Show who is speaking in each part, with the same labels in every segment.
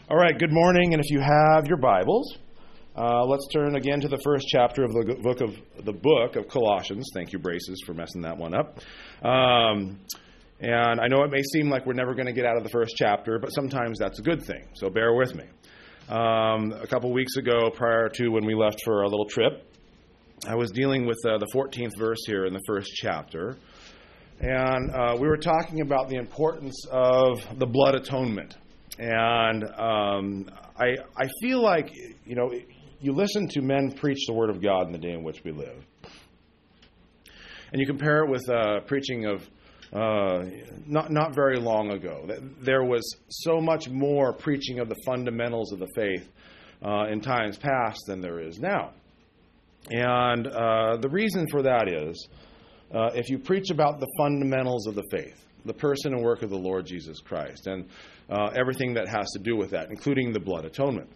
Speaker 1: All right, good morning, and if you have your Bibles, let's turn again to the first chapter of the book of Colossians. Thank you, Braces, for messing that one up. And I know it may seem like we're never going to get out of the first chapter, but sometimes that's a good thing, so bear with me. A couple weeks ago, prior to when we left for our little trip, I was dealing with the 14th verse here in the first chapter, and we were talking about the importance of the blood atonement. And I feel like, you listen to men preach the Word of God in the day in which we live. And you compare it with preaching of not very long ago. There was so much more preaching of the fundamentals of the faith in times past than there is now. And the reason for that is, if you preach about the fundamentals of the faith, the person and work of the Lord Jesus Christ, and everything that has to do with that, including the blood atonement,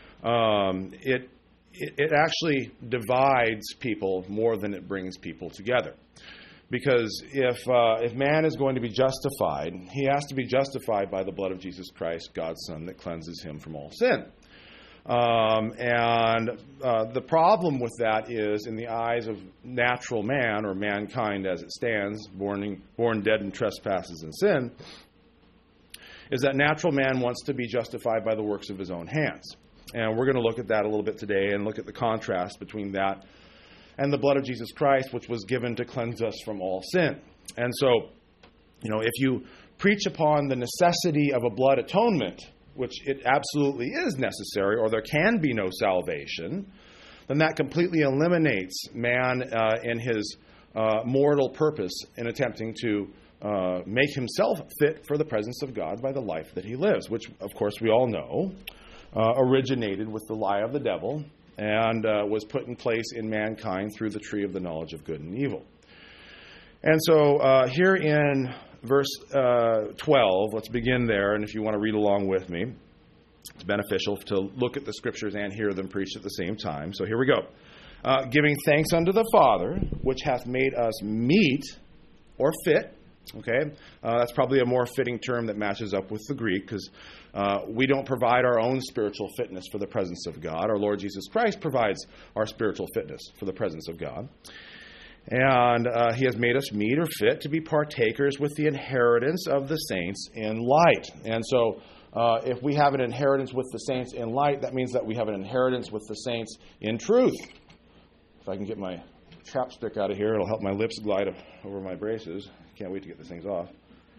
Speaker 1: it actually divides people more than it brings people together. Because if man is going to be justified, he has to be justified by the blood of Jesus Christ, God's Son, that cleanses him from all sin. And the problem with that is, in the eyes of natural man, or mankind as it stands, born dead in trespasses and sin, is that natural man wants to be justified by the works of his own hands. And we're going to look at that a little bit today and look at the contrast between that and the blood of Jesus Christ, which was given to cleanse us from all sin. And so, if you preach upon the necessity of a blood atonement, which it absolutely is necessary, or there can be no salvation, then that completely eliminates man in his mortal purpose in attempting to make himself fit for the presence of God by the life that he lives, which, of course, we all know originated with the lie of the devil and was put in place in mankind through the tree of the knowledge of good and evil. And so here in verse 12, let's begin there, and if you want to read along with me, it's beneficial to look at the Scriptures and hear them preached at the same time. So here we go. Giving thanks unto the Father, which hath made us meet, or fit. Okay, that's probably a more fitting term that matches up with the Greek, because we don't provide our own spiritual fitness for the presence of God. Our Lord Jesus Christ provides our spiritual fitness for the presence of God. And he has made us meet or fit to be partakers with the inheritance of the saints in light. And so if we have an inheritance with the saints in light, that means that we have an inheritance with the saints in truth. If I can get my chapstick out of here, it'll help my lips glide over my braces. Can't wait to get these things off.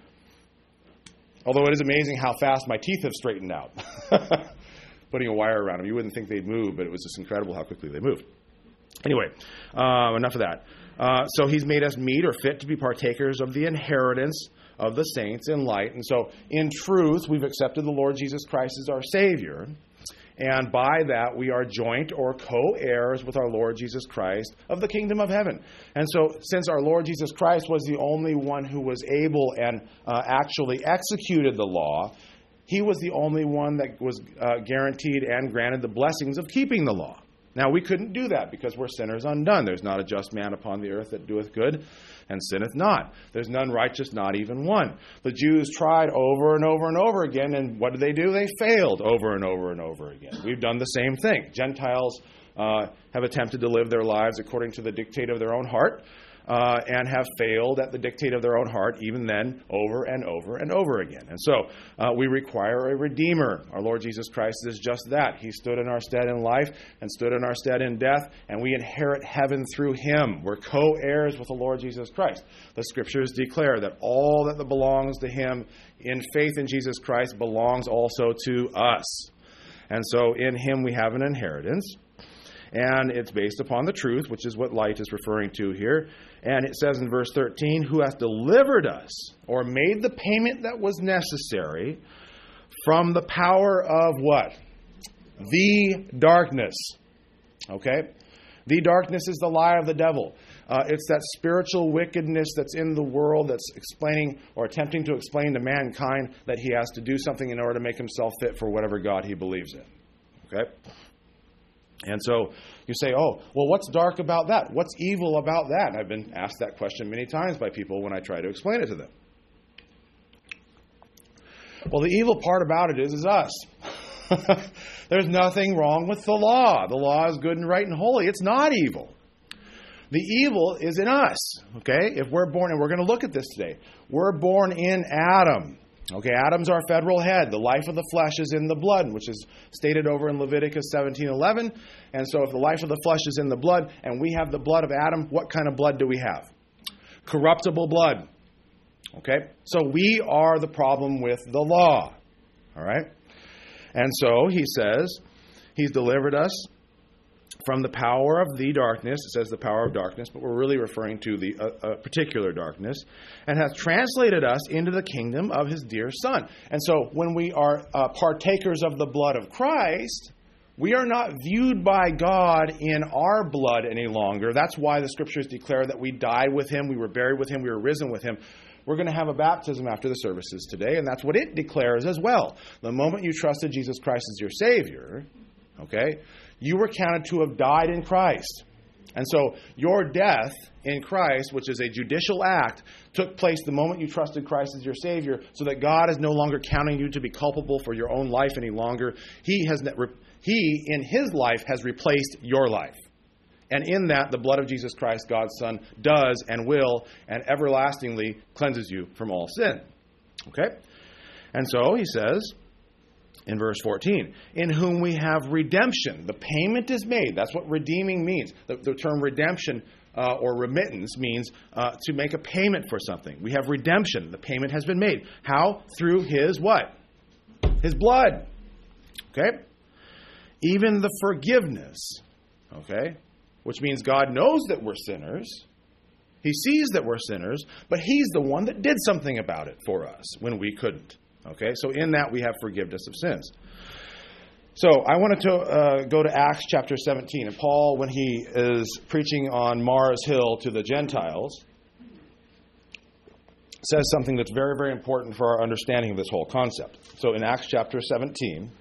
Speaker 1: Although it is amazing how fast my teeth have straightened out. Putting a wire around them. You wouldn't think they'd move, but it was just incredible how quickly they moved. Anyway, enough of that. So he's made us meet or fit to be partakers of the inheritance of the saints in light. And so in truth, we've accepted the Lord Jesus Christ as our Savior. And by that, we are joint or co-heirs with our Lord Jesus Christ of the kingdom of heaven. And so since our Lord Jesus Christ was the only one who was able and actually executed the law, he was the only one that was guaranteed and granted the blessings of keeping the law. Now, we couldn't do that because we're sinners undone. There's not a just man upon the earth that doeth good and sinneth not. There's none righteous, not even one. The Jews tried over and over and over again, and what did they do? They failed over and over and over again. We've done the same thing. Gentiles have attempted to live their lives according to the dictate of their own heart, and have failed at the dictate of their own heart, even then, over and over and over again. And so we require a Redeemer. Our Lord Jesus Christ is just that. He stood in our stead in life and stood in our stead in death, and we inherit heaven through him. We're co-heirs with the Lord Jesus Christ. The Scriptures declare that all that belongs to him in faith in Jesus Christ belongs also to us. And so in him we have an inheritance. And it's based upon the truth, which is what light is referring to here. And it says in verse 13, who hath delivered us, or made the payment that was necessary, from the power of what? The darkness. Okay? The darkness is the lie of the devil. It's that spiritual wickedness that's in the world that's explaining or attempting to explain to mankind that he has to do something in order to make himself fit for whatever God he believes in. Okay? And so you say, oh, well, what's dark about that? What's evil about that? And I've been asked that question many times by people when I try to explain it to them. Well, the evil part about it is us. There's nothing wrong with the law. The law is good and right and holy. It's not evil. The evil is in us, okay? If we're born, and we're going to look at this today, we're born in Adam. Okay, Adam's our federal head. The life of the flesh is in the blood, which is stated over in Leviticus 17:11. And so if the life of the flesh is in the blood, and we have the blood of Adam, what kind of blood do we have? Corruptible blood. Okay, so we are the problem with the law. All right? And so he says, he's delivered us from the power of the darkness. It says the power of darkness, but we're really referring to the particular darkness, and has translated us into the kingdom of his dear Son. And so when we are partakers of the blood of Christ, we are not viewed by God in our blood any longer. That's why the Scriptures declare that we died with him, we were buried with him, we were risen with him. We're going to have a baptism after the services today, and that's what it declares as well. The moment you trusted Jesus Christ as your Savior, okay, you were counted to have died in Christ. And so your death in Christ, which is a judicial act, took place the moment you trusted Christ as your Savior, so that God is no longer counting you to be culpable for your own life any longer. He, in his life, has replaced your life. And in that, the blood of Jesus Christ, God's Son, does and will and everlastingly cleanses you from all sin. Okay? And so he says in verse 14, in whom we have redemption. The payment is made. That's what redeeming means. The term redemption or remittance means to make a payment for something. We have redemption. The payment has been made. How? Through his what? His blood. Okay? Even the forgiveness. Okay? Which means God knows that we're sinners. He sees that we're sinners, but he's the one that did something about it for us when we couldn't. Okay, so in that we have forgiveness of sins. So I wanted to go to Acts chapter 17. And Paul, when he is preaching on Mars Hill to the Gentiles, says something that's very, very important for our understanding of this whole concept. So in Acts chapter 17,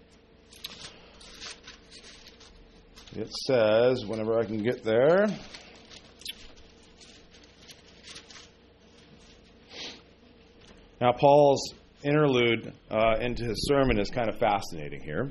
Speaker 1: it says, whenever I can get there, now Paul's interlude into his sermon is kind of fascinating here.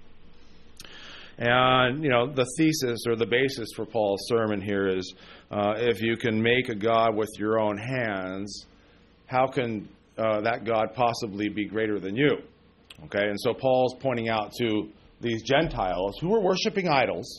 Speaker 1: And, you know, the thesis or the basis for Paul's sermon here is if you can make a God with your own hands, how can that God possibly be greater than you? Okay, and so Paul's pointing out to these Gentiles who were worshiping idols.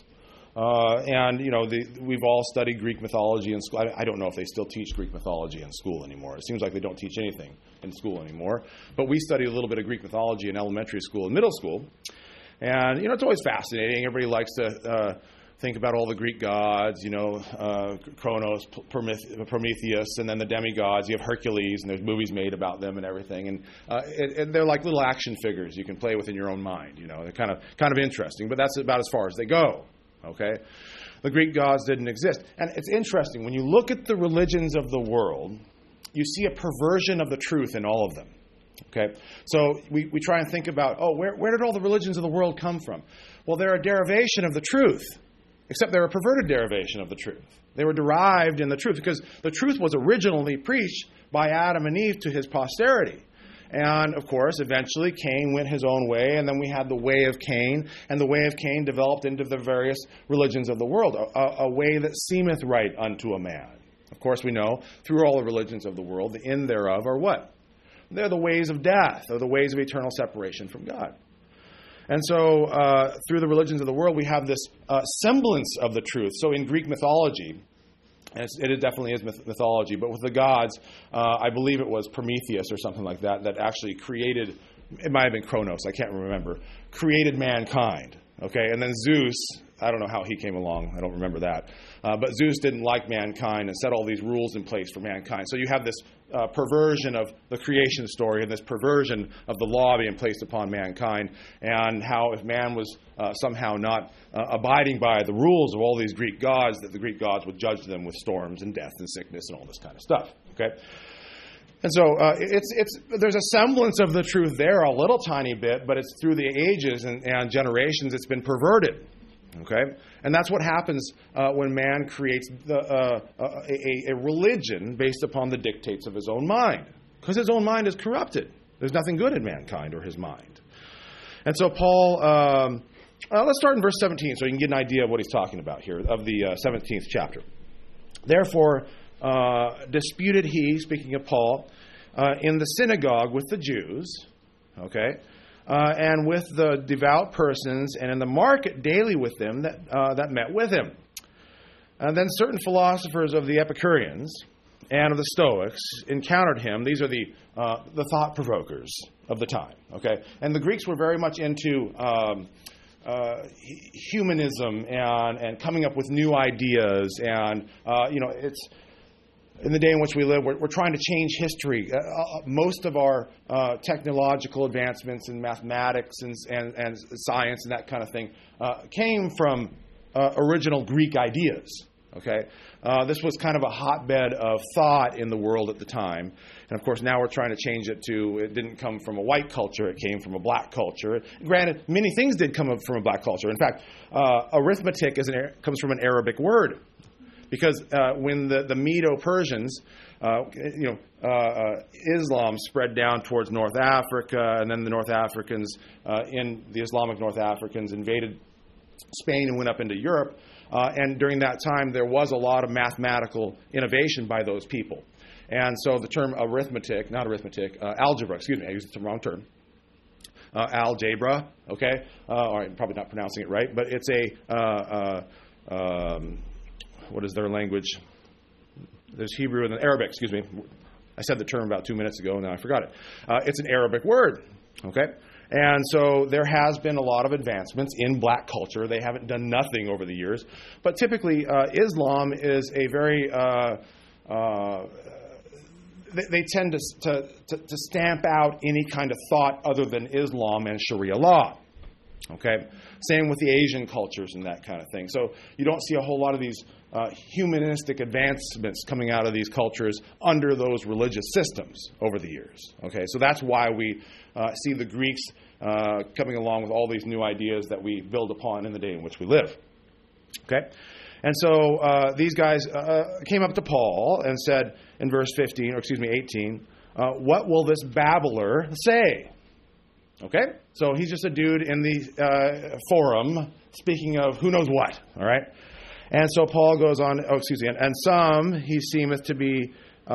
Speaker 1: And, you know, we've all studied Greek mythology in school. I don't know if they still teach Greek mythology in school anymore. It seems like they don't teach anything in school anymore. But we studied a little bit of Greek mythology in elementary school and middle school. And, you know, it's always fascinating. Everybody likes to think about all the Greek gods, you know, Kronos, Prometheus, and then the demigods. You have Hercules, and there's movies made about them and everything. And they're like little action figures you can play with in your own mind. You know, they're kind of interesting, but that's about as far as they go. Okay? The Greek gods didn't exist. And it's interesting, when you look at the religions of the world, you see a perversion of the truth in all of them. Okay? So we try and think about, where did all the religions of the world come from? Well, they're a derivation of the truth, except they're a perverted derivation of the truth. They were derived in the truth, because the truth was originally preached by Adam and Eve to his posterity. And, of course, eventually Cain went his own way, and then we had the way of Cain, and the way of Cain developed into the various religions of the world, a way that seemeth right unto a man. Of course, we know, through all the religions of the world, the end thereof are what? They're the ways of death, or the ways of eternal separation from God. And so, through the religions of the world, we have this semblance of the truth. So in Greek mythology, it definitely is mythology, but with the gods, I believe it was Prometheus or something like that actually created, it might have been Kronos, I can't remember, created mankind. Okay, and then Zeus, I don't know how he came along, I don't remember that, but Zeus didn't like mankind and set all these rules in place for mankind. So you have this perversion of the creation story and this perversion of the law being placed upon mankind, and how if man was somehow not abiding by the rules of all these Greek gods, that the Greek gods would judge them with storms and death and sickness and all this kind of stuff. Okay, and so there's a semblance of the truth there, a little tiny bit, but it's through the ages and generations it's been perverted. Okay, and that's what happens when man creates a religion based upon the dictates of his own mind, because his own mind is corrupted. There's nothing good in mankind or his mind. And so Paul, let's start in verse 17 so you can get an idea of what he's talking about here, of the 17th chapter. Therefore, disputed he, speaking of Paul, in the synagogue with the Jews, okay, and with the devout persons, and in the market daily with them that met with him. And then certain philosophers of the Epicureans and of the Stoics encountered him. These are the thought provokers of the time, okay? And the Greeks were very much into humanism and coming up with new ideas, and it's in the day in which we live, we're trying to change history. Most of our technological advancements in mathematics and science and that kind of thing came from original Greek ideas. Okay, this was kind of a hotbed of thought in the world at the time, and of course now we're trying to change it to it didn't come from a white culture; it came from a black culture. Granted, many things did come from a black culture. In fact, arithmetic comes from an Arabic word. Because when the Medo-Persians, Islam spread down towards North Africa, and then the North Africans, the Islamic North Africans invaded Spain and went up into Europe. And during that time, there was a lot of mathematical innovation by those people. And so the term algebra, I used the wrong term. Algebra, okay? All right, probably not pronouncing it right, but it's what is their language? There's Hebrew and then Arabic, I said the term about 2 minutes ago, and now I forgot it. It's an Arabic word, okay? And so there has been a lot of advancements in black culture. They haven't done nothing over the years. But typically, Islam is a very... they tend to stamp out any kind of thought other than Islam and Sharia law. Okay? Same with the Asian cultures and that kind of thing. So you don't see a whole lot of these humanistic advancements coming out of these cultures under those religious systems over the years. Okay? So that's why we see the Greeks coming along with all these new ideas that we build upon in the day in which we live. Okay? And so these guys came up to Paul and said in verse 18, what will this babbler say? Okay? So he's just a dude in the forum speaking of who knows what, all right? And so Paul goes on, and some he seemeth to be,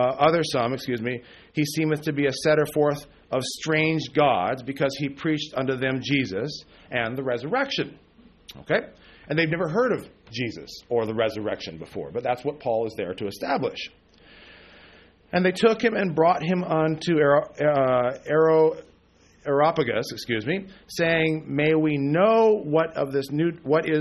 Speaker 1: he seemeth to be a setter forth of strange gods because he preached unto them Jesus and the resurrection. Okay? And they've never heard of Jesus or the resurrection before, but that's what Paul is there to establish. And they took him and brought him unto Areopagus, saying, may we know what this new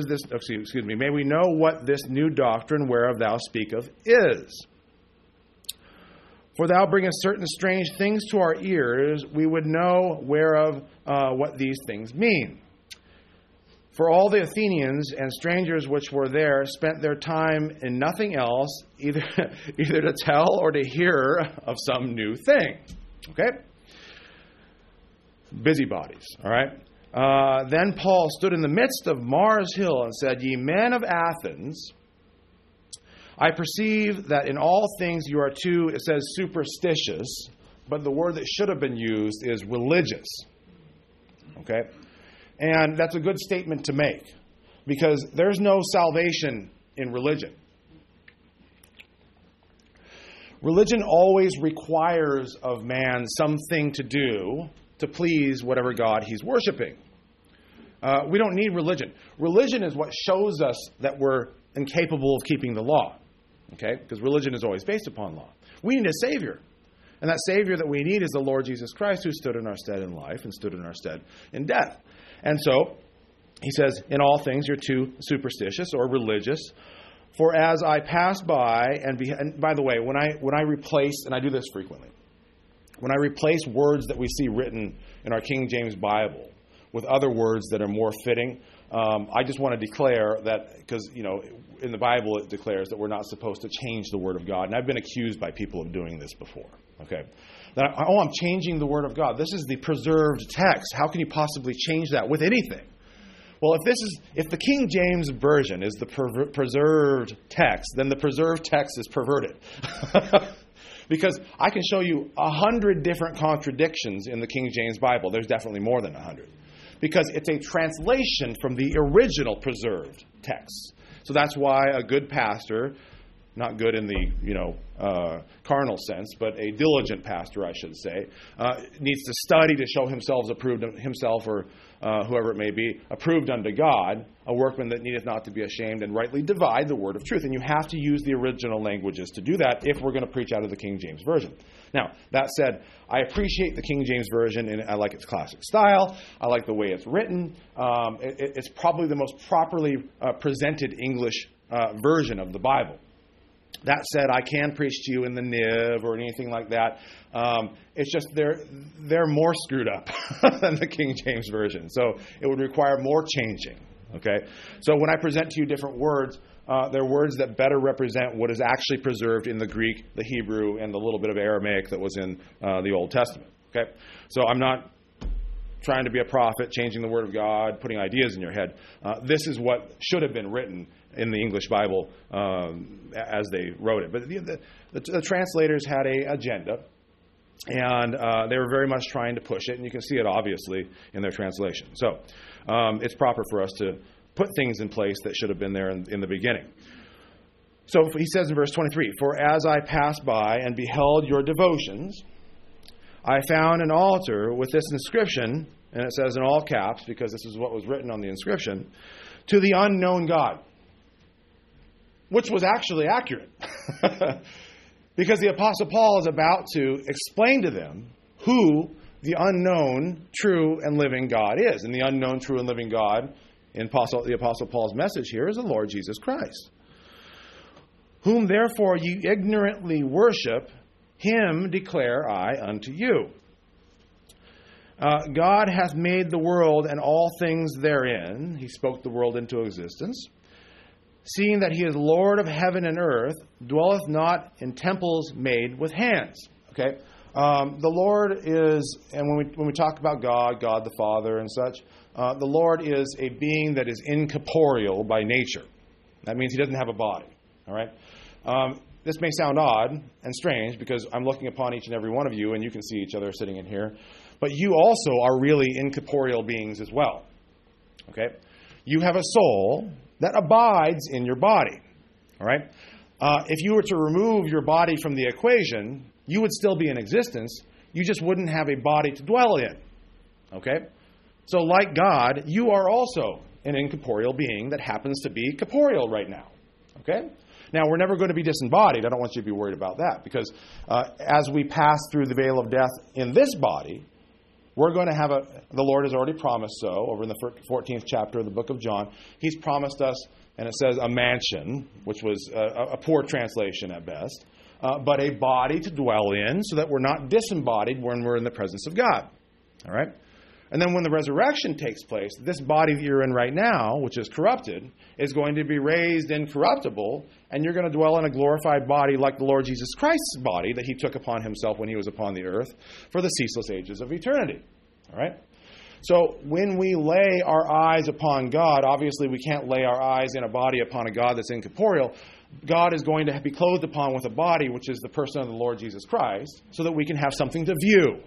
Speaker 1: doctrine whereof thou speakest is. For thou bringest certain strange things to our ears, we would know whereof what these things mean. For all the Athenians and strangers which were there spent their time in nothing else, either to tell or to hear of some new thing. Okay? Busybodies, all right? Then Paul stood in the midst of Mars Hill and said, ye men of Athens, I perceive that in all things you are too, it says superstitious, but the word that should have been used is religious. Okay? And that's a good statement to make, because there's no salvation in religion. Religion always requires of man something to do to please whatever God he's worshiping. We don't need religion. Religion is what shows us that we're incapable of keeping the law. Okay? Because religion is always based upon law. We need a Savior. And that Savior that we need is the Lord Jesus Christ, who stood in our stead in life and stood in our stead in death. And so, he says, in all things you're too superstitious or religious. For as I pass by, and by the way, when I replace, and I do this frequently, when I replace words that we see written in our King James Bible with other words that are more fitting, I just want to declare that, because, in the Bible it declares that we're not supposed to change the Word of God. And I've been accused by people of doing this before. Okay? I'm changing the Word of God. This is the preserved text. How can you possibly change that with anything? Well, if the King James Version is the preserved text, then the preserved text is perverted. Because I can show you 100 different contradictions in the King James Bible. There's definitely more than 100. because it's a translation from the original preserved text. So that's why a good pastor, not good in the carnal sense, but a diligent pastor, I should say, needs to study to show himself approved, himself or whoever it may be, approved unto God, a workman that needeth not to be ashamed, and rightly divide the word of truth. And you have to use the original languages to do that if we're going to preach out of the King James Version. Now, that said, I appreciate the King James Version, and I like its classic style. I like the way it's written. It's probably the most properly presented English version of the Bible. That said, I can preach to you in the NIV or anything like that. It's just they're more screwed up than the King James Version. So it would require more changing. Okay? So when I present to you different words, they're words that better represent what is actually preserved in the Greek, the Hebrew, and the little bit of Aramaic that was in the Old Testament. Okay? So I'm not trying to be a prophet, changing the Word of God, putting ideas in your head. This is what should have been written in the English Bible as they wrote it. But the translators had an agenda, and they were very much trying to push it, and you can see it obviously in their translation. So it's proper for us to put things in place that should have been there in the beginning. So he says in verse 23, "For as I passed by and beheld your devotions, I found an altar with this inscription," and it says in all caps because this is what was written on the inscription, "To the unknown God," which was actually accurate. Because the Apostle Paul is about to explain to them who the unknown, true, and living God is. And the unknown, true, and living God in the Apostle Paul's message here is the Lord Jesus Christ. "Whom therefore ye ignorantly worship, him declare I unto you. God hath made the world and all things therein." He spoke the world into existence. "Seeing that he is Lord of heaven and earth, dwelleth not in temples made with hands." Okay? The Lord is, and when we talk about God the Father and such, the Lord is a being that is incorporeal by nature. That means he doesn't have a body. All right? This may sound odd and strange because I'm looking upon each and every one of you, and you can see each other sitting in here. But you also are really incorporeal beings as well. Okay? You have a soul that abides in your body. All right? If you were to remove your body from the equation, you would still be in existence. You just wouldn't have a body to dwell in. Okay? So like God, you are also an incorporeal being that happens to be corporeal right now. Okay? Now, we're never going to be disembodied. I don't want you to be worried about that because as we pass through the veil of death in this body, we're going to have the Lord has already promised so over in the 14th chapter of the book of John. He's promised us, and it says a mansion, which was a poor translation at best, but a body to dwell in so that we're not disembodied when we're in the presence of God. All right? And then when the resurrection takes place, this body that you're in right now, which is corrupted, is going to be raised incorruptible, and you're going to dwell in a glorified body like the Lord Jesus Christ's body that he took upon himself when he was upon the earth for the ceaseless ages of eternity. All right? So when we lay our eyes upon God, obviously we can't lay our eyes in a body upon a God that's incorporeal. God is going to be clothed upon with a body, which is the person of the Lord Jesus Christ, so that we can have something to view.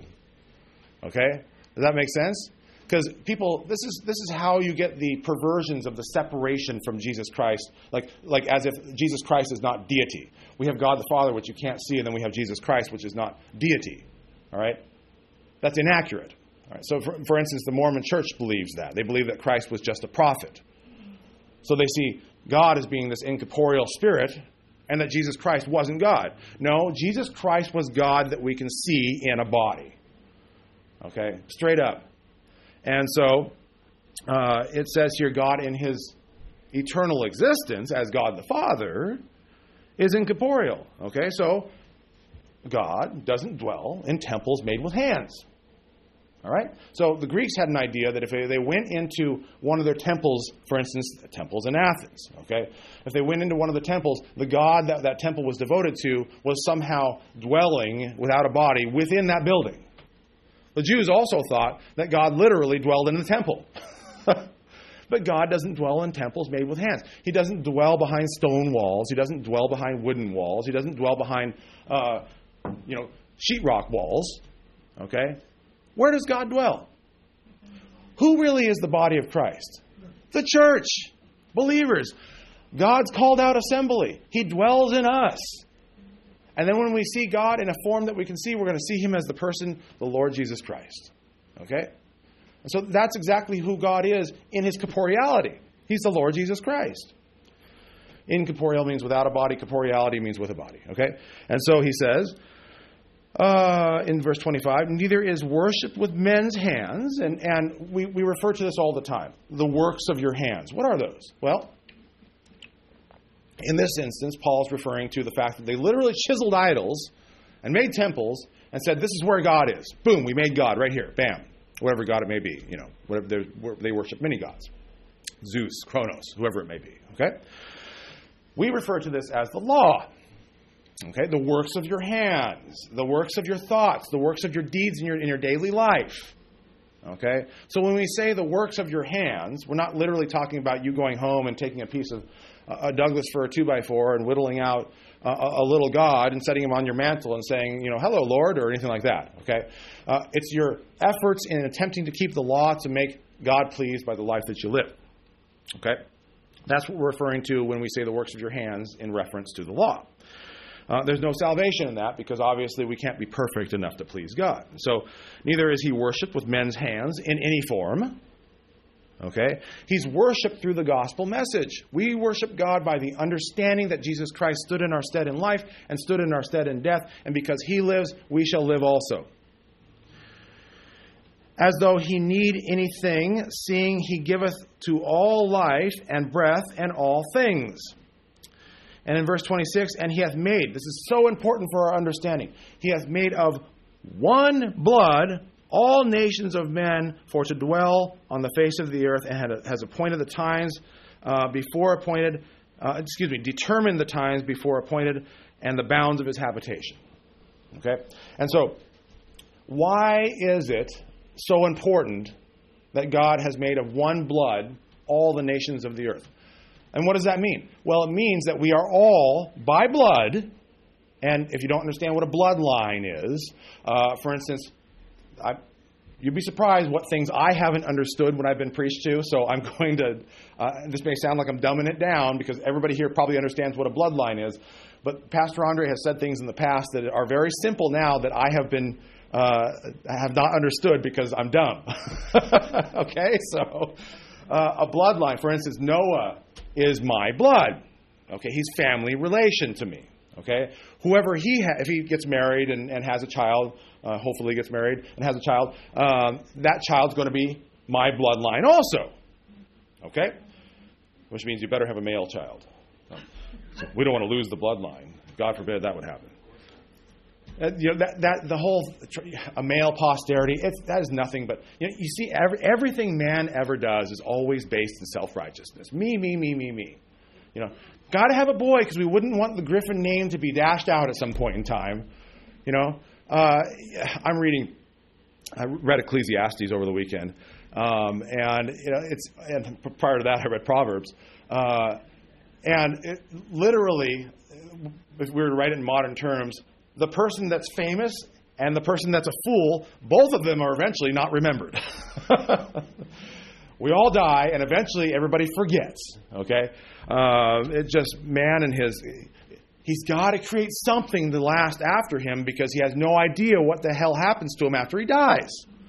Speaker 1: Okay? Does that make sense? Because people, this is how you get the perversions of the separation from Jesus Christ, like as if Jesus Christ is not deity. We have God the Father, which you can't see, and then we have Jesus Christ, which is not deity. All right? That's inaccurate. All right? So, for instance, the Mormon Church believes that. They believe that Christ was just a prophet. So they see God as being this incorporeal spirit, and that Jesus Christ wasn't God. No, Jesus Christ was God that we can see in a body. Okay, straight up. And so it says here, God in his eternal existence as God the Father is incorporeal. Okay, so God doesn't dwell in temples made with hands. All right? So the Greeks had an idea that if they went into one of their temples, for instance, the temples in Athens, okay? If they went into one of the temples, the god that temple was devoted to was somehow dwelling without a body within that building. The Jews also thought that God literally dwelled in the temple. But God doesn't dwell in temples made with hands. He doesn't dwell behind stone walls. He doesn't dwell behind wooden walls. He doesn't dwell behind, sheetrock walls. Okay? Where does God dwell? Who really is the body of Christ? The church. Believers. God's called out assembly. He dwells in us. And then when we see God in a form that we can see, we're going to see Him as the person, the Lord Jesus Christ. Okay? And so that's exactly who God is in His corporeality. He's the Lord Jesus Christ. Incorporeal means without a body. Corporeality means with a body. Okay? And so He says, in verse 25, neither is worship with men's hands. And we refer to this all the time. The works of your hands. What are those? Well, in this instance, Paul's referring to the fact that they literally chiseled idols and made temples and said, this is where God is. Boom, we made God right here. Bam. Whatever God it may be. You know, whatever they worship many gods. Zeus, Kronos, whoever it may be. Okay? We refer to this as the law. Okay? The works of your hands, the works of your thoughts, the works of your deeds in your daily life. Okay? So when we say the works of your hands, we're not literally talking about you going home and taking a piece of a Douglas fir 2x4 and whittling out a little God and setting him on your mantle and saying, you know, hello, Lord, or anything like that. Okay? It's your efforts in attempting to keep the law to make God pleased by the life that you live. Okay? That's what we're referring to when we say the works of your hands in reference to the law. There's no salvation in that because obviously we can't be perfect enough to please God. So neither is He worshipped with men's hands in any form. Okay? He's worshipped through the gospel message. We worship God by the understanding that Jesus Christ stood in our stead in life and stood in our stead in death, and because He lives, we shall live also. As though He need anything, seeing He giveth to all life and breath and all things. And in verse 26, and He hath made, this is so important for our understanding, He hath made of one blood all nations of men for to dwell on the face of the earth, and has appointed the times determined the times before appointed, and the bounds of His habitation. Okay? And so, why is it so important that God has made of one blood all the nations of the earth? And what does that mean? Well, it means that we are all, by blood, and if you don't understand what a bloodline is, for instance, you'd be surprised what things I haven't understood when I've been preached to, so I'm going to, this may sound like I'm dumbing it down, because everybody here probably understands what a bloodline is, but Pastor Andre has said things in the past that are very simple now that I have not understood because I'm dumb. Okay, so a bloodline, for instance, Noah is my blood. Okay, he's family relation to me. Okay, whoever if he gets married and has a child, hopefully gets married and has a child, that child's going to be my bloodline also. Okay, which means you better have a male child. So we don't want to lose the bloodline. God forbid that would happen. The whole a male posterity, that is nothing but, you see, everything man ever does is always based in self-righteousness. Me. Got to have a boy because we wouldn't want the Griffin name to be dashed out at some point in time. I read Ecclesiastes over the weekend, and prior to that I read Proverbs, and it literally, if we were to write it in modern terms, the person that's famous and the person that's a fool, both of them are eventually not remembered. We all die, and eventually everybody forgets. Okay, it's just man and he's got to create something to last after him because he has no idea what the hell happens to him after he dies.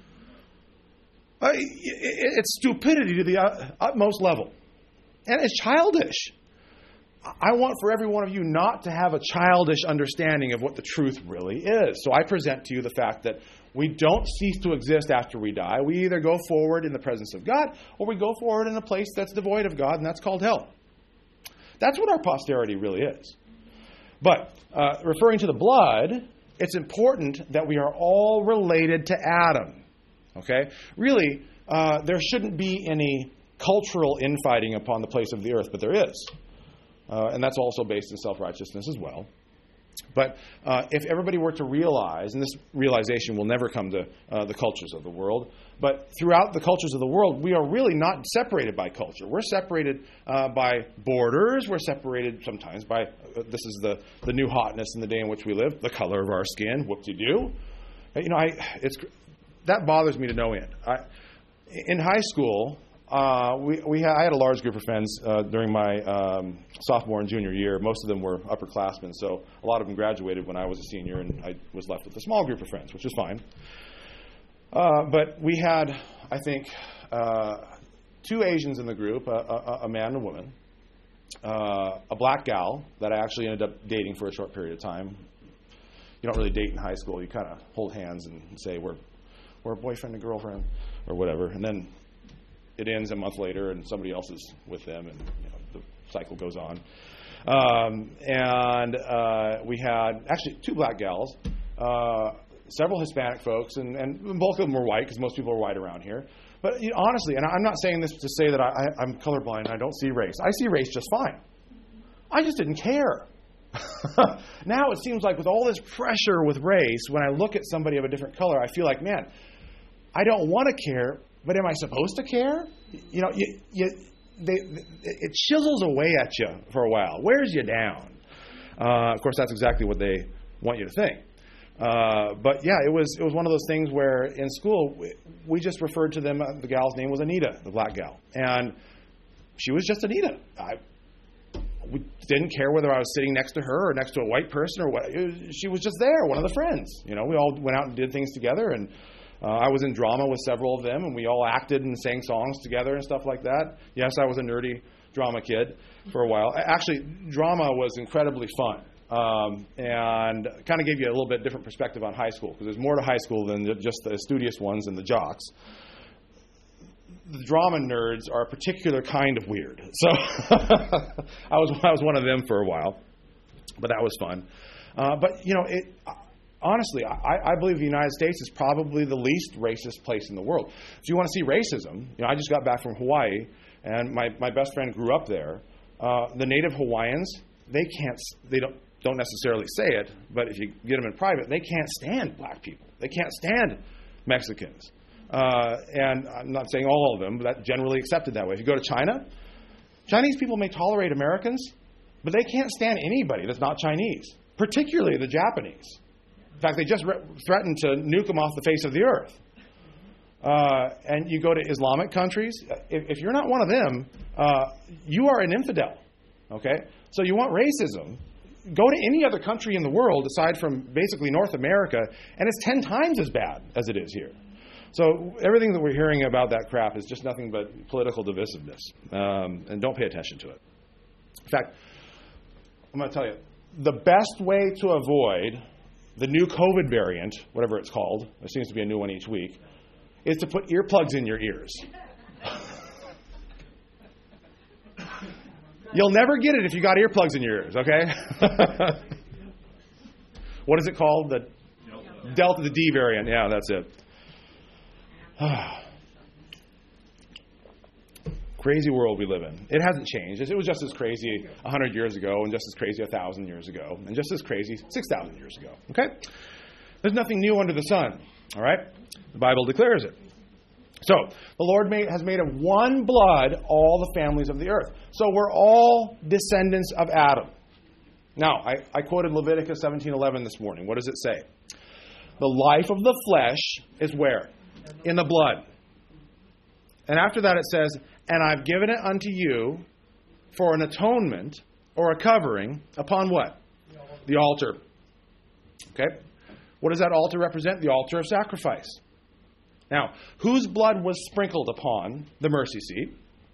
Speaker 1: It's stupidity to the utmost level, and it's childish. I want for every one of you not to have a childish understanding of what the truth really is. So I present to you the fact that we don't cease to exist after we die. We either go forward in the presence of God, or we go forward in a place that's devoid of God, and that's called hell. That's what our posterity really is. But referring to the blood, it's important that we are all related to Adam. Okay? Really, there shouldn't be any cultural infighting upon the place of the earth, but there is. And that's also based in self-righteousness as well. But if everybody were to realize, and this realization will never come to the cultures of the world, but throughout the cultures of the world, we are really not separated by culture. We're separated by borders. We're separated sometimes by, this is the new hotness in the day in which we live, the color of our skin, whoop-de-doo. That bothers me to no end. in high school, I had a large group of friends during my sophomore and junior year. Most of them were upperclassmen, so a lot of them graduated when I was a senior, and I was left with a small group of friends, which is fine. But we had, I think, 2 Asians in the group, a man and a woman, a black gal that I actually ended up dating for a short period of time. You don't really date in high school. You kind of hold hands and say we're a boyfriend and girlfriend or whatever, and then it ends a month later and somebody else is with them, and the cycle goes on. And we had actually 2 black gals, several Hispanic folks, and both of them were white because most people are white around here. But honestly, and I'm not saying this to say that I'm colorblind and I don't see race. I see race just fine. I just didn't care. Now it seems like with all this pressure with race, when I look at somebody of a different color, I feel like, man, I don't want to care, but am I supposed to care? It chisels away at you for a while, wears you down. Of course, that's exactly what they want you to think. But yeah, it was one of those things where in school we just referred to them. The gal's name was Anita, the black gal, and she was just Anita. We didn't care whether I was sitting next to her or next to a white person or what. She was just there, one of the friends. We all went out and did things together, and I was in drama with several of them, and we all acted and sang songs together and stuff like that. Yes, I was a nerdy drama kid for a while. Actually, drama was incredibly fun. And kind of gave you a little bit different perspective on high school, because there's more to hie school than just the studious ones and the jocks. The drama nerds are a particular kind of weird. So I was one of them for a while, but that was fun. But honestly, I believe the United States is probably the least racist place in the world. If you want to see racism, I just got back from Hawaii, and my best friend grew up there. The native Hawaiians, they don't necessarily say it, but if you get them in private, they can't stand black people. They can't stand Mexicans. And I'm not saying all of them, but that's generally accepted that way. If you go to China, Chinese people may tolerate Americans, but they can't stand anybody that's not Chinese, particularly the Japanese. In fact, they just threatened to nuke them off the face of the earth. And you go to Islamic countries, if you're not one of them, you are an infidel. Okay? So you want racism, go to any other country in the world aside from basically North America, and it's 10 times as bad as it is here. So everything that we're hearing about that crap is just nothing but political divisiveness, and don't pay attention to it. In fact, I'm going to tell you, the best way to avoid the new COVID variant, whatever it's called, there seems to be a new one each week, is to put earplugs in your ears. You'll never get it if you got earplugs in your ears, okay? What is it called? The Delta, the D variant. Yeah, that's it. Crazy world we live in. It hasn't changed. It was just as crazy 100 years ago, and just as crazy 1,000 years ago, and just as crazy 6,000 years ago. Okay? There's nothing new under the sun. All right? The Bible declares it. So, the Lord has made of one blood all the families of the earth. So, we're all descendants of Adam. Now, I quoted Leviticus 17:11 this morning. What does it say? The life of the flesh is where? In the blood. And after that it says, and I've given it unto you for an atonement or a covering upon what? The altar. Okay? What does that altar represent? The altar of sacrifice. Now, whose blood was sprinkled upon the mercy seat?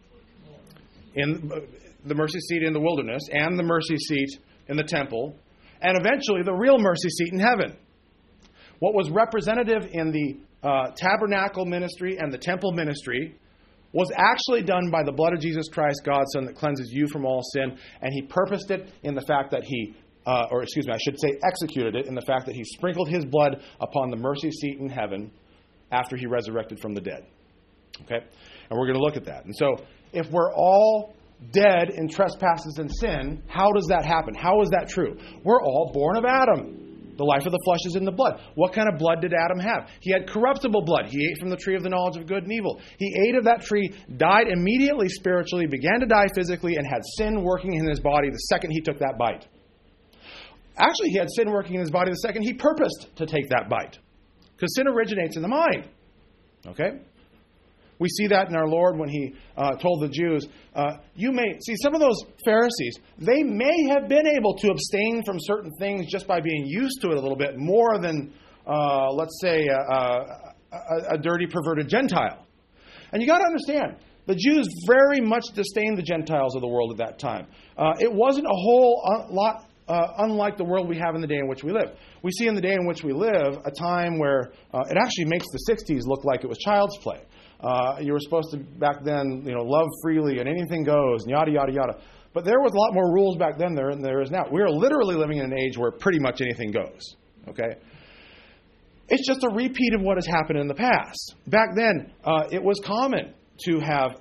Speaker 1: In the mercy seat in the wilderness, and the mercy seat in the temple, and eventually the real mercy seat in heaven. What was representative in the tabernacle ministry and the temple ministry was actually done by the blood of Jesus Christ, God's Son, that cleanses you from all sin, and He purposed it in the fact that He, executed it in the fact that He sprinkled His blood upon the mercy seat in heaven after He resurrected from the dead. Okay? And we're going to look at that. And so, if we're all dead in trespasses and sin, how does that happen? How is that true? We're all born of Adam. The life of the flesh is in the blood. What kind of blood did Adam have? He had corruptible blood. He ate from the tree of the knowledge of good and evil. He ate of that tree, died immediately spiritually, began to die physically, and had sin working in his body the second he took that bite. Actually, he had sin working in his body the second he purposed to take that bite. Because sin originates in the mind. Okay? We see that in our Lord when He told the Jews, you may, see some of those Pharisees, they may have been able to abstain from certain things just by being used to it a little bit more than, let's say, a dirty, perverted Gentile. And you got to understand, the Jews very much disdained the Gentiles of the world at that time. It wasn't a whole lot unlike the world we have in the day in which we live. We see in the day in which we live a time where it actually makes the 60s look like it was child's play. You were supposed to, back then, love freely and anything goes and yada, yada, yada. But there was a lot more rules back then than there is now. We are literally living in an age where pretty much anything goes. Okay? It's just a repeat of what has happened in the past. Back then, it was common to have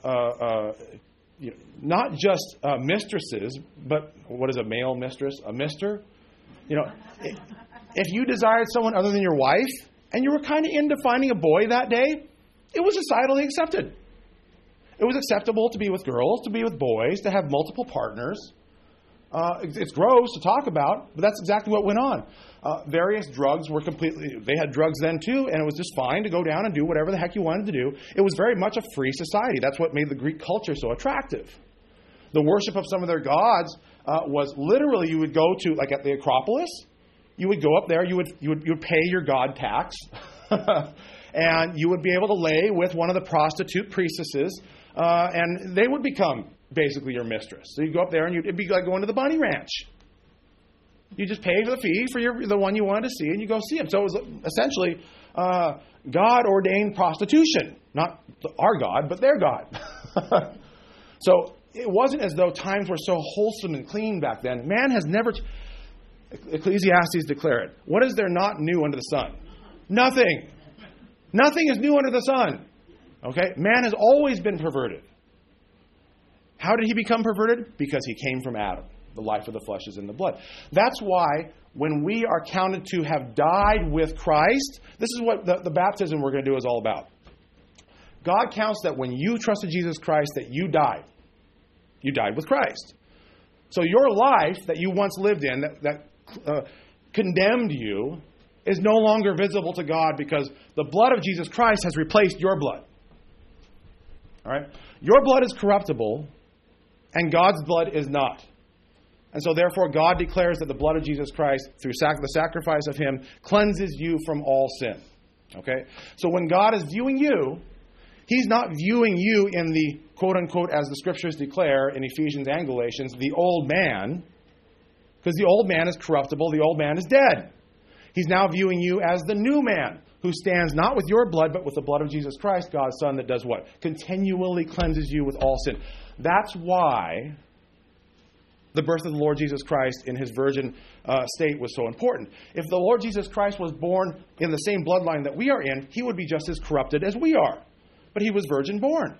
Speaker 1: not just mistresses, but what is a male mistress? A mister? If you desired someone other than your wife, and you were kind of into finding a boy that day, it was societally accepted. It was acceptable to be with girls, to be with boys, to have multiple partners. It's gross to talk about, but that's exactly what went on. Various drugs were they had drugs then too, and it was just fine to go down and do whatever the heck you wanted to do. It was very much a free society. That's what made the Greek culture so attractive. The worship of some of their gods was literally, you would go to, like at the Acropolis, you would go up there, you would pay your god tax, and you would be able to lay with one of the prostitute priestesses, and they would become basically your mistress. So you go up there, and it'd be like going to the bunny ranch. You just pay for the fee for the one you wanted to see, and you go see him. So it was essentially God-ordained prostitution. Not our God, but their God. So it wasn't as though times were so wholesome and clean back then. Man has never... Ecclesiastes declare it. What is there not new under the sun? Nothing. Nothing is new under the sun. Okay? Man has always been perverted. How did he become perverted? Because he came from Adam. The life of the flesh is in the blood. That's why when we are counted to have died with Christ, this is what the baptism we're going to do is all about. God counts that when you trusted Jesus Christ, that you died. You died with Christ. So your life that you once lived in, that condemned you, is no longer visible to God because the blood of Jesus Christ has replaced your blood. All right? Your blood is corruptible, and God's blood is not. And so therefore God declares that the blood of Jesus Christ, through the sacrifice of Him, cleanses you from all sin. Okay? So when God is viewing you, He's not viewing you in the quote-unquote, as the Scriptures declare in Ephesians and Galatians, the old man, because the old man is corruptible, the old man is dead. He's now viewing you as the new man, who stands not with your blood, but with the blood of Jesus Christ, God's Son, that does what? Continually cleanses you with all sin. That's why the birth of the Lord Jesus Christ in His virgin state was so important. If the Lord Jesus Christ was born in the same bloodline that we are in, He would be just as corrupted as we are. But He was virgin born.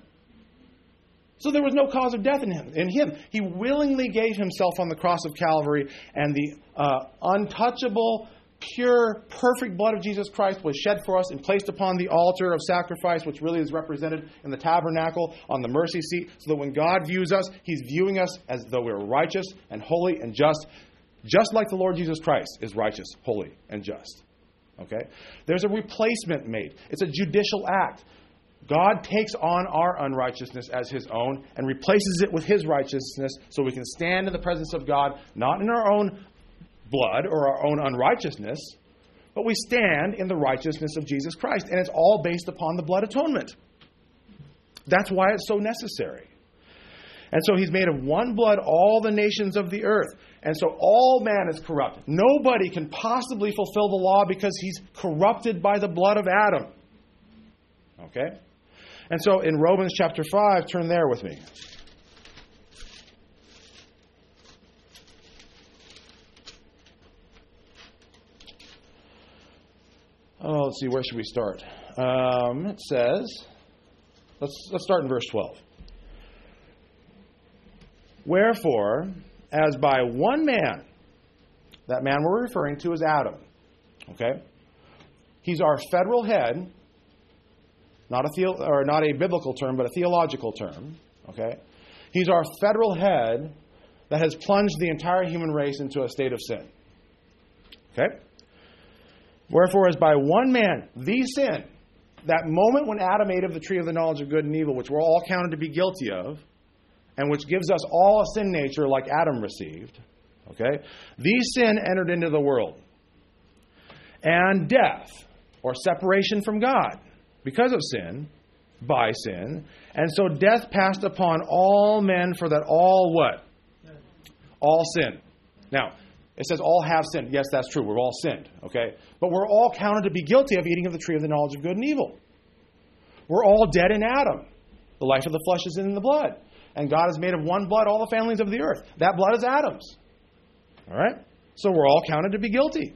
Speaker 1: So there was no cause of death in him. He willingly gave Himself on the cross of Calvary, and the untouchable, pure, perfect blood of Jesus Christ was shed for us and placed upon the altar of sacrifice, which really is represented in the tabernacle on the mercy seat, so that when God views us, He's viewing us as though we're righteous and holy and just like the Lord Jesus Christ is righteous, holy, and just. Okay? There's a replacement made. It's a judicial act. God takes on our unrighteousness as His own and replaces it with His righteousness so we can stand in the presence of God, not in our own blood or our own unrighteousness, but we stand in the righteousness of Jesus Christ. And it's all based upon the blood atonement. That's why it's so necessary. And so He's made of one blood all the nations of the earth. And so all man is corrupt. Nobody can possibly fulfill the law because he's corrupted by the blood of Adam. Okay? And so in Romans chapter 5, turn there with me. Oh, let's see, where should we start? It says, let's start in verse 12. Wherefore, as by one man, that man we're referring to is Adam. Okay? He's our federal head, not a biblical term, but a theological term. Okay? He's our federal head that has plunged the entire human race into a state of sin. Okay? Wherefore, as by one man, the sin, that moment when Adam ate of the tree of the knowledge of good and evil, which we're all counted to be guilty of, and which gives us all a sin nature like Adam received, okay, the sin entered into the world. And death, or separation from God, because of sin, by sin. And so death passed upon all men, for that all what? All sin. Now, it says all have sinned. Yes, that's true. We've all sinned. Okay? But we're all counted to be guilty of eating of the tree of the knowledge of good and evil. We're all dead in Adam. The life of the flesh is in the blood. And God has made of one blood all the families of the earth. That blood is Adam's. All right? So we're all counted to be guilty.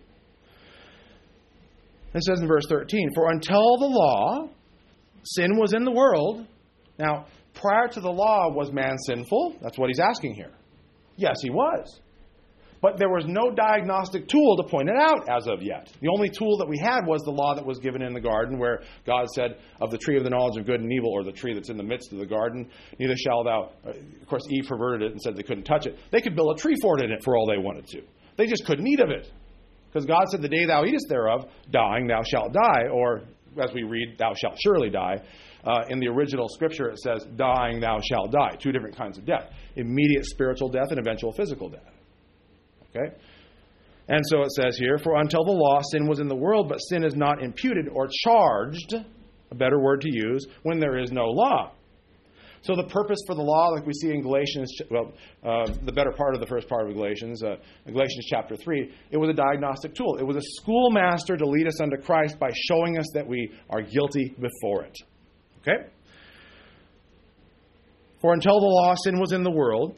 Speaker 1: It says in verse 13, for until the law, sin was in the world. Now, prior to the law, was man sinful? That's what he's asking here. Yes, he was. But there was no diagnostic tool to point it out as of yet. The only tool that we had was the law that was given in the garden, where God said, of the tree of the knowledge of good and evil, or the tree that's in the midst of the garden, neither shall thou... Of course, Eve perverted it and said they couldn't touch it. They could build a tree fort in it for all they wanted to. They just couldn't eat of it. Because God said, the day thou eatest thereof, dying thou shalt die, or, as we read, thou shalt surely die. In the original scripture, it says, dying thou shalt die. Two different kinds of death. Immediate spiritual death and eventual physical death. Okay? And so it says here, for until the law, sin was in the world, but sin is not imputed or charged, a better word to use, when there is no law. So the purpose for the law, like we see in Galatians, the better part of the first part of Galatians, Galatians chapter 3, it was a diagnostic tool. It was a schoolmaster to lead us unto Christ by showing us that we are guilty before it. Okay? For until the law, sin was in the world,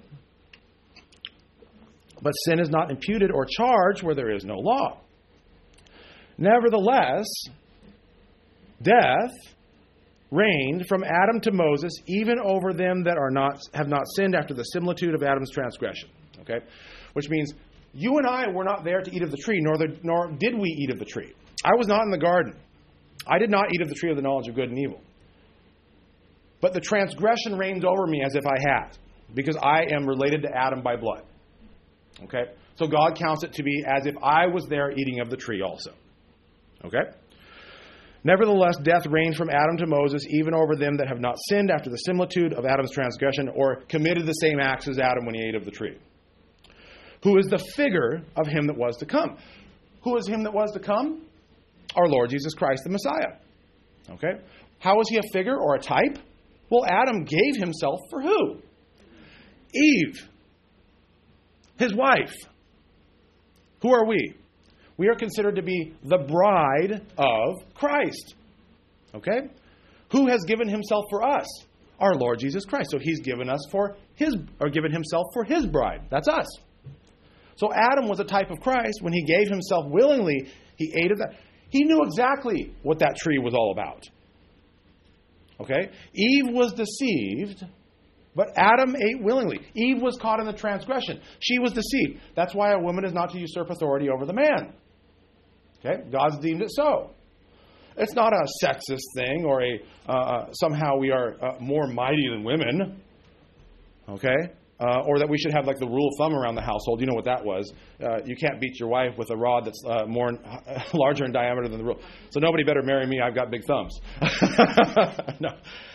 Speaker 1: but sin is not imputed or charged where there is no law. Nevertheless, death reigned from Adam to Moses, even over them that have not sinned after the similitude of Adam's transgression. Okay? Which means you and I were not there to eat of the tree, nor did we eat of the tree. I was not in the garden. I did not eat of the tree of the knowledge of good and evil. But the transgression reigns over me as if I had, because I am related to Adam by blood. Okay? So God counts it to be as if I was there eating of the tree also. Okay? Nevertheless, death reigned from Adam to Moses, even over them that have not sinned after the similitude of Adam's transgression, or committed the same acts as Adam when he ate of the tree. Who is the figure of him that was to come? Who is him that was to come? Our Lord Jesus Christ, the Messiah. Okay? How is he a figure or a type? Well, Adam gave himself for who? Eve, his wife. Who are we? We are considered to be the bride of Christ. Okay? Who has given himself for us? Our Lord Jesus Christ. So he's given us given himself for his bride. That's us. So Adam was a type of Christ. When he gave himself willingly, he ate of that. He knew exactly what that tree was all about. Okay? Eve was deceived, but Adam ate willingly. Eve was caught in the transgression. She was deceived. That's why a woman is not to usurp authority over the man. Okay? God's deemed it so. It's not a sexist thing or somehow we are more mighty than women. Okay? Or that we should have like the rule of thumb around the household. You know what that was. You can't beat your wife with a rod that's larger in diameter than the rule. So nobody better marry me. I've got big thumbs. No.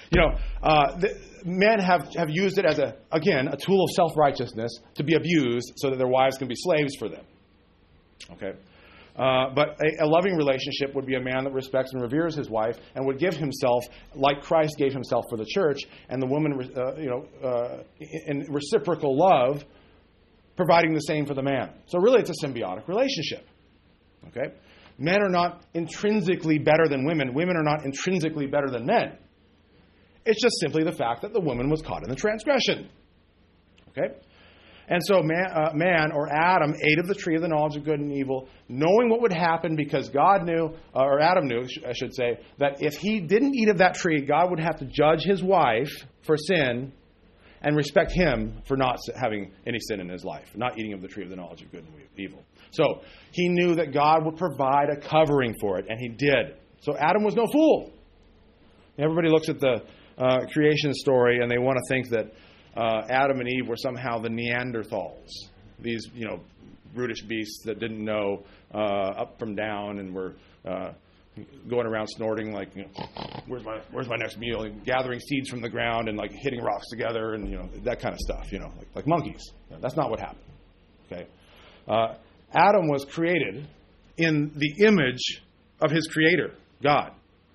Speaker 1: Men have used it as a tool of self-righteousness to be abused so that their wives can be slaves for them. Okay? But a loving relationship would be a man that respects and reveres his wife and would give himself like Christ gave himself for the church, and the woman, in reciprocal love, providing the same for the man. So really it's a symbiotic relationship. Okay? Men are not intrinsically better than women. Women are not intrinsically better than men. It's just simply the fact that the woman was caught in the transgression. Okay? And so man, or Adam, ate of the tree of the knowledge of good and evil, knowing what would happen because God knew, or Adam knew, I should say, that if he didn't eat of that tree, God would have to judge his wife for sin and respect him for not having any sin in his life, not eating of the tree of the knowledge of good and evil. So he knew that God would provide a covering for it, and he did. So Adam was no fool. Everybody looks at the creation story and they want to think that Adam and Eve were somehow the Neanderthals, these brutish beasts that didn't know up from down and were going around snorting like, where's my next meal? And gathering seeds from the ground and like hitting rocks together and that kind of stuff. Like monkeys. That's not what happened. Okay, Adam was created in the image of his Creator, God,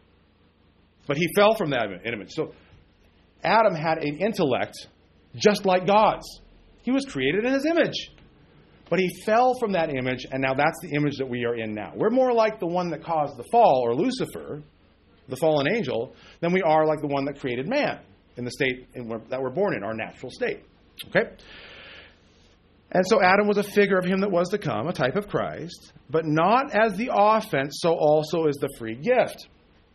Speaker 1: but he fell from that image. So Adam had an intellect just like God's. He was created in his image. But he fell from that image, and now that's the image that we are in now. We're more like the one that caused the fall, or Lucifer, the fallen angel, than we are like the one that created man in the state that we're born in, our natural state. Okay? And so Adam was a figure of him that was to come, a type of Christ, but not as the offense, so also is the free gift.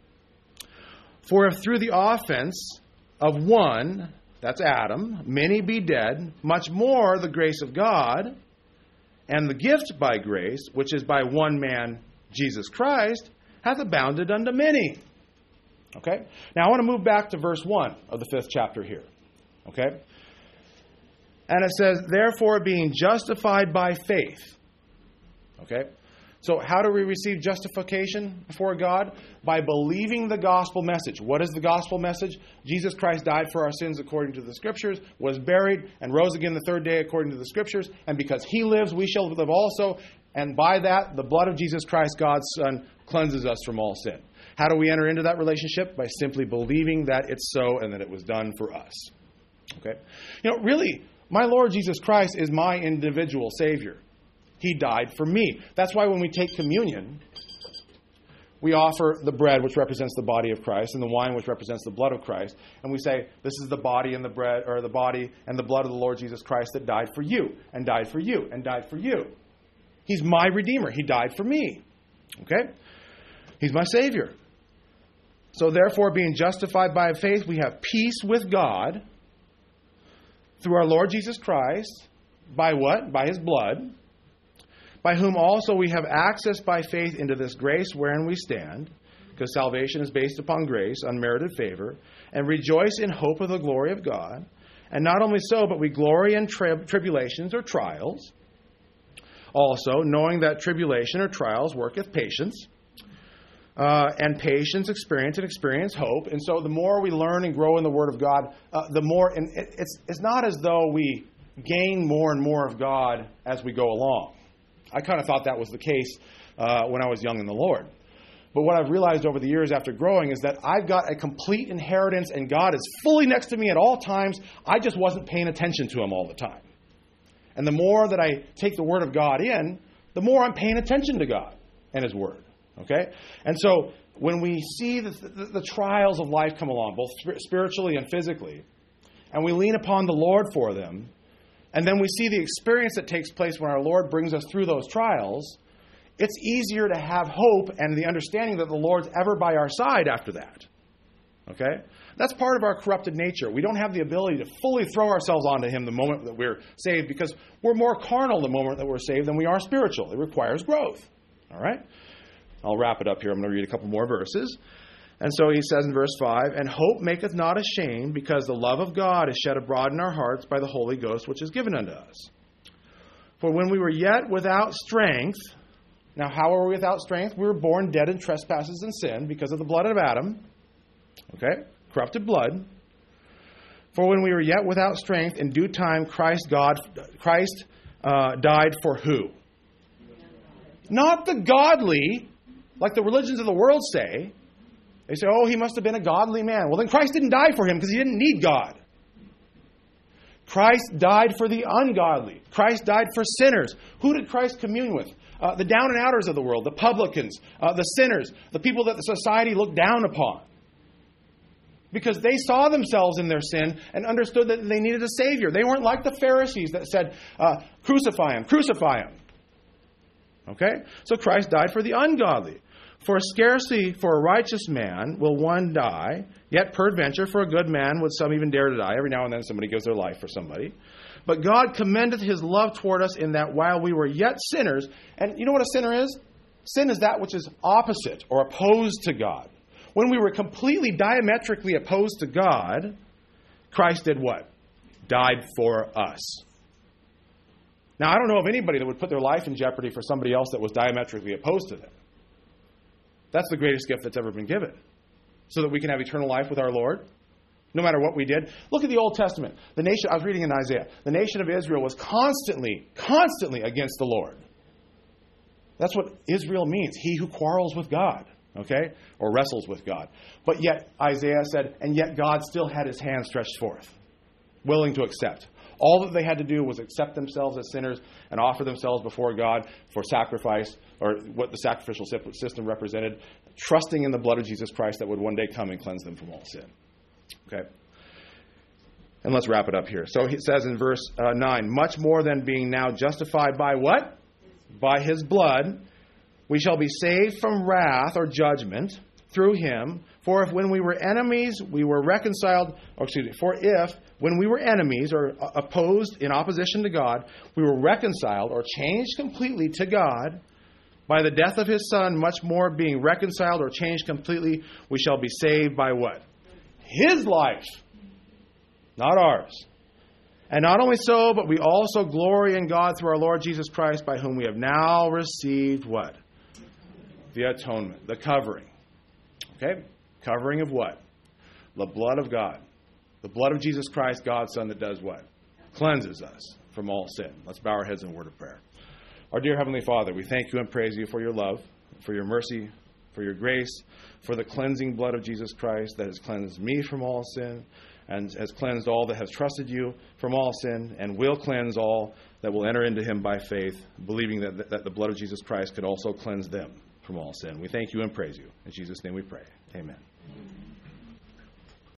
Speaker 1: For if through the offense of one, that's Adam, many be dead, much more the grace of God and the gift by grace, which is by one man, Jesus Christ, hath abounded unto many. Okay? Now I want to move back to verse 1 of the 5th chapter here. Okay? And it says, therefore being justified by faith. Okay? So how do we receive justification before God? By believing the gospel message. What is the gospel message? Jesus Christ died for our sins according to the Scriptures, was buried, and rose again the third day according to the Scriptures. And because He lives, we shall live also. And by that, the blood of Jesus Christ, God's Son, cleanses us from all sin. How do we enter into that relationship? By simply believing that it's so and that it was done for us. Okay? Really, my Lord Jesus Christ is my individual Savior. He died for me. That's why when we take communion, we offer the bread, which represents the body of Christ, and the wine, which represents the blood of Christ. And we say, this is the body and the bread, or the body and the blood of the Lord Jesus Christ that died for you, and died for you, and died for you. He's my Redeemer. He died for me. Okay? He's my Savior. So therefore, being justified by faith, we have peace with God through our Lord Jesus Christ. By what? By His blood. By whom also we have access by faith into this grace wherein we stand, because salvation is based upon grace, unmerited favor, and rejoice in hope of the glory of God. And not only so, but we glory in tribulations or trials, also knowing that tribulation or trials worketh patience, and patience experience, and experience hope. And so the more we learn and grow in the Word of God, the more, and it's not as though we gain more and more of God as we go along. I kind of thought that was the case when I was young in the Lord. But what I've realized over the years after growing is that I've got a complete inheritance and God is fully next to me at all times. I just wasn't paying attention to Him all the time. And the more that I take the Word of God in, the more I'm paying attention to God and His Word. Okay? And so when we see the trials of life come along, both spiritually and physically, and we lean upon the Lord for them, and then we see the experience that takes place when our Lord brings us through those trials, it's easier to have hope and the understanding that the Lord's ever by our side after that. Okay? That's part of our corrupted nature. We don't have the ability to fully throw ourselves onto Him the moment that we're saved because we're more carnal the moment that we're saved than we are spiritual. It requires growth. All right? I'll wrap it up here. I'm going to read a couple more verses. And so he says in verse 5, and hope maketh not ashamed, because the love of God is shed abroad in our hearts by the Holy Ghost, which is given unto us. For when we were yet without strength, now how are we without strength? We were born dead in trespasses and sin because of the blood of Adam. Okay? Corrupted blood. For when we were yet without strength, in due time Christ died for who? Not the godly, like the religions of the world say. They say, oh, he must have been a godly man. Well, then Christ didn't die for him because he didn't need God. Christ died for the ungodly. Christ died for sinners. Who did Christ commune with? The down and outers of the world, the publicans, the sinners, the people that the society looked down upon. Because they saw themselves in their sin and understood that they needed a Savior. They weren't like the Pharisees that said, crucify him, crucify him. Okay? So Christ died for the ungodly. For scarcely for a righteous man will one die, yet peradventure for a good man would some even dare to die. Every now and then somebody gives their life for somebody. But God commendeth His love toward us in that while we were yet sinners, and you know what a sinner is? Sin is that which is opposite or opposed to God. When we were completely diametrically opposed to God, Christ did what? Died for us. Now, I don't know of anybody that would put their life in jeopardy for somebody else that was diametrically opposed to them. That's the greatest gift that's ever been given. So that we can have eternal life with our Lord, no matter what we did. Look at the Old Testament. The nation, I was reading in Isaiah, the nation of Israel was constantly against the Lord. That's what Israel means. He who quarrels with God, okay? Or wrestles with God. But yet, Isaiah said, and yet God still had his hand stretched forth, willing to accept. All that they had to do was accept themselves as sinners and offer themselves before God for sacrifice, or what the sacrificial system represented, trusting in the blood of Jesus Christ that would one day come and cleanse them from all sin. Okay? And let's wrap it up here. So it says in verse 9, much more than being now justified by what? By his blood, we shall be saved from wrath or judgment through him. For if when we were enemies, we were reconciled, for if when we were enemies or opposed in opposition to God, we were reconciled or changed completely to God by the death of his Son, much more being reconciled or changed completely, we shall be saved by what? His life, not ours. And not only so, but we also glory in God through our Lord Jesus Christ, by whom we have now received what? The atonement, the covering. Okay? Covering of what? The blood of God. The blood of Jesus Christ, God's Son, that does what? Cleanses us from all sin. Let's bow our heads in a word of prayer. Our dear Heavenly Father, we thank you and praise you for your love, for your mercy, for your grace, for the cleansing blood of Jesus Christ that has cleansed me from all sin and has cleansed all that have trusted you from all sin and will cleanse all that will enter into him by faith, believing that the blood of Jesus Christ could also cleanse them from all sin. We thank you and praise you. In Jesus' name we pray. Amen.